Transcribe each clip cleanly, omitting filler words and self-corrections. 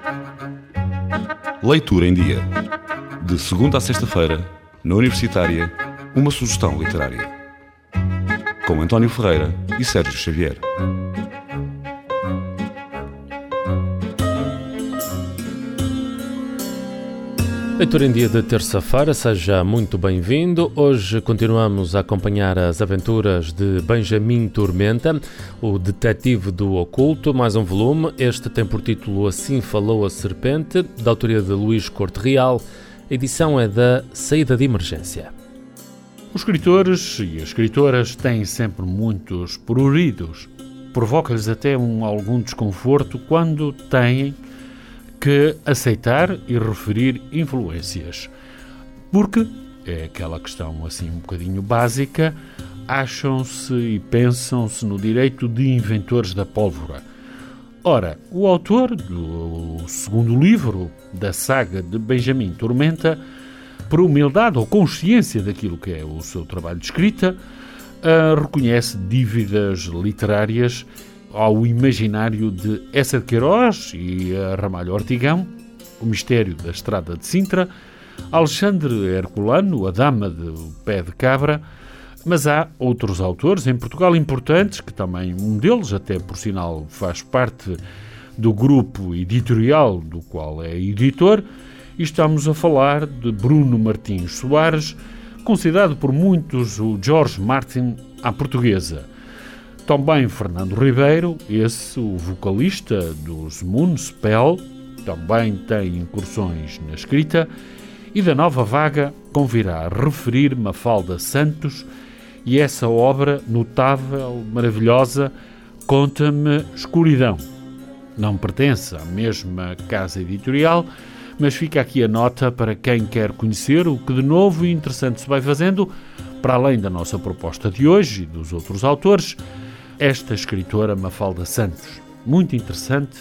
Leitura em Dia. De segunda a sexta-feira, na Universitária, uma sugestão literária. Com António Ferreira e Sérgio Xavier. Leitura em Dia de terça-feira, seja muito bem-vindo. Hoje continuamos a acompanhar as aventuras de Benjamin Tormenta, o detetive do oculto, mais um volume. Este tem por título Assim Falou a Serpente, da autoria de Luís Corte Real. A edição é da Saída de Emergência. Os escritores e as escritoras têm sempre muitos pruridos. Provoca-lhes até algum desconforto quando têm que aceitar e referir influências. Porque, é aquela questão assim um bocadinho básica, acham-se e pensam-se no direito de inventores da pólvora. Ora, o autor do segundo livro da saga de Benjamin Tormenta, por humildade ou consciência daquilo que é o seu trabalho de escrita, reconhece dívidas literárias ao imaginário de Eça de Queiroz e Ramalho Ortigão, O Mistério da Estrada de Sintra, Alexandre Herculano, A Dama do Pé de Cabra, mas há outros autores em Portugal importantes, que também um deles, até por sinal, faz parte do grupo editorial do qual é editor, e estamos a falar de Bruno Martins Soares, considerado por muitos o George Martin à portuguesa. Também Fernando Ribeiro, o vocalista dos Moonspell, também tem incursões na escrita, e da nova vaga convirá referir Mafalda Santos e essa obra notável, maravilhosa, Conta-me Escuridão. Não pertence à mesma casa editorial, mas fica aqui a nota para quem quer conhecer o que de novo e interessante se vai fazendo, para além da nossa proposta de hoje e dos outros autores, esta escritora Mafalda Santos, muito interessante,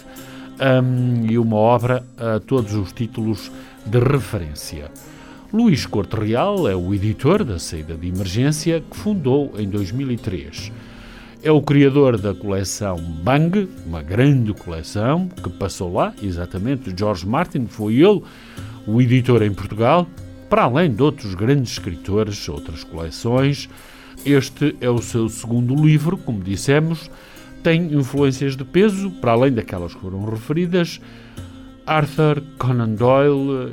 e uma obra a todos os títulos de referência. Luís Corte Real é o editor da Saída de Emergência, que fundou em 2003. É o criador da coleção Bang, uma grande coleção, que passou lá, exatamente, George Martin, foi ele o editor em Portugal, para além de outros grandes escritores, outras coleções. Este é o seu segundo livro, como dissemos, tem influências de peso, para além daquelas que foram referidas, Arthur Conan Doyle,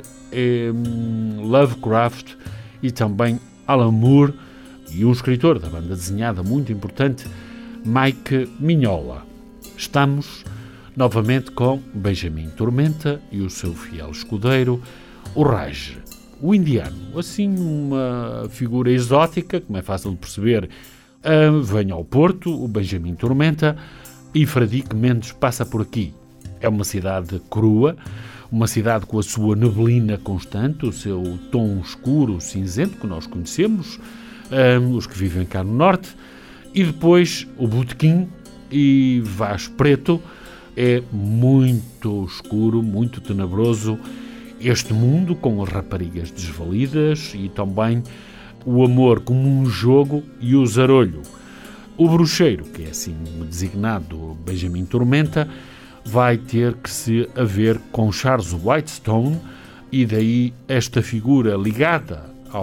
Lovecraft e também Alan Moore, e um escritor da banda desenhada muito importante, Mike Mignola. Estamos novamente com Benjamin Tormenta e o seu fiel escudeiro, o Raj, o indiano, assim uma figura exótica, como é fácil de perceber, vem ao Porto, o Benjamin Tormenta, e Fradique Mendes passa por aqui. É uma cidade crua, uma cidade com a sua neblina constante, o seu tom escuro, cinzento, que nós conhecemos, os que vivem cá no Norte, e depois o Botequim e Vaz Preto. É muito escuro, muito tenebroso, este mundo com as raparigas desvalidas e também o amor como um jogo e o zarolho. O bruxeiro, que é assim designado Benjamin Tormenta, vai ter que se haver com Charles Whitestone, e daí esta figura ligada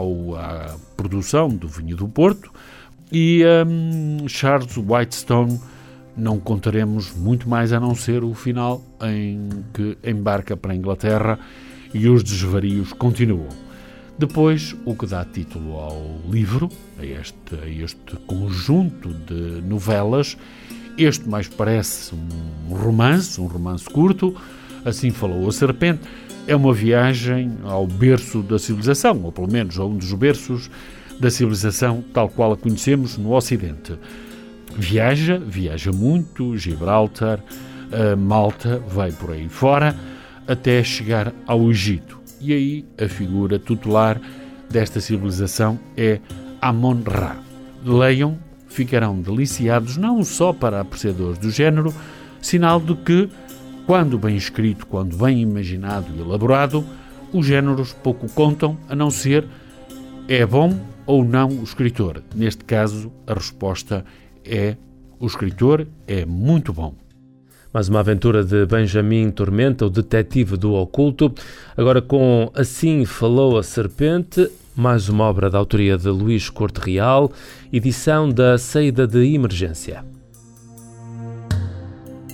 à produção do vinho do Porto, e Charles Whitestone não contaremos muito mais a não ser o final em que embarca para a Inglaterra e os desvarios continuam. Depois, o que dá título ao livro, a este conjunto de novelas, este mais parece um romance curto, Assim Falou a Serpente, é uma viagem ao berço da civilização, ou pelo menos a um dos berços da civilização tal qual a conhecemos no Ocidente. Viaja muito, Gibraltar, Malta, vai por aí fora, até chegar ao Egito. E aí a figura tutelar desta civilização é Amon-Ra. Leiam, ficarão deliciados, não só para apreciadores do género, sinal de que, quando bem escrito, quando bem imaginado e elaborado, os géneros pouco contam, a não ser é bom ou não o escritor. Neste caso, a resposta é o escritor é muito bom. Mais uma aventura de Benjamin Tormenta, o detetive do oculto, agora com Assim Falou a Serpente, mais uma obra da autoria de Luís Corte Real, edição da Saída de Emergência.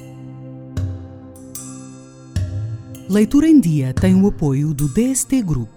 Leitura em Dia tem o apoio do DST Group.